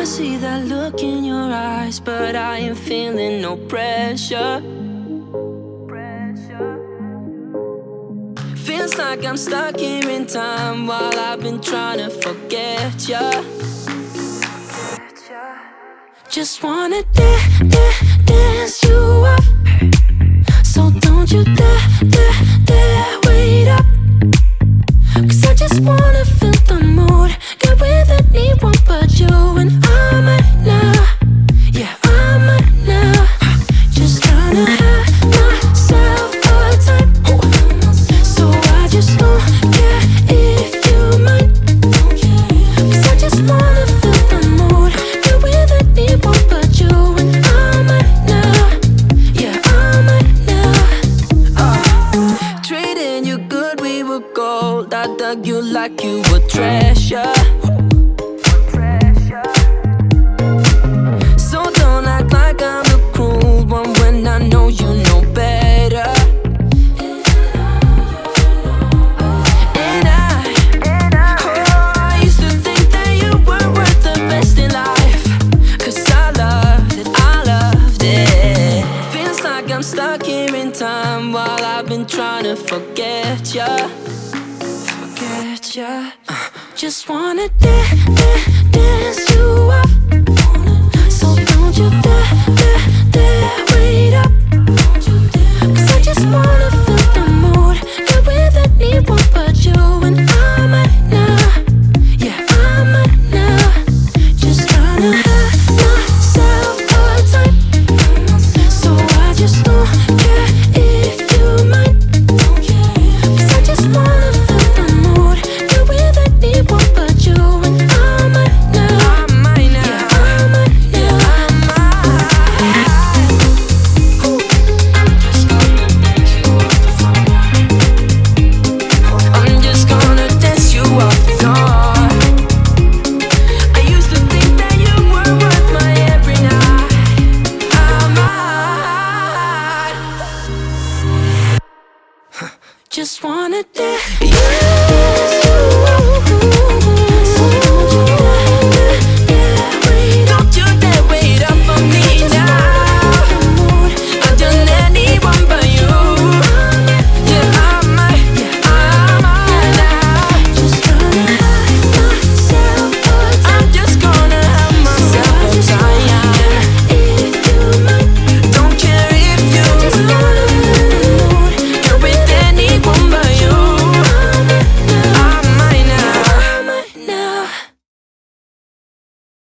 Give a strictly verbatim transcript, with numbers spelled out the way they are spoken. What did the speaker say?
I see that look in your eyes, but I ain't feeling no pressure. Feels like I'm stuck here in time while I've been trying to forget ya. Just wanna dance, dance, dance you up. So don't you dare, dare, dare wait up. Cause I just wanna feel the mood, get with anyone but you. And I might now, yeah I might now, just tryna have myself a time. So I just don't care if you mind. Cause I just wanna feel the mood, get with anyone but you. And I might now, yeah I might now. uh, Treating you good, we were gold. I dug you like you were treasure. So don't act like I'm the cruel one when I know you know better. And I, oh, I used to think that you were worth the best in life. Cause I loved it, I loved it. Feels like I'm stuck here in time while I've been trying to forget ya. Forget ya. uh, Just wanna dance, dance, dance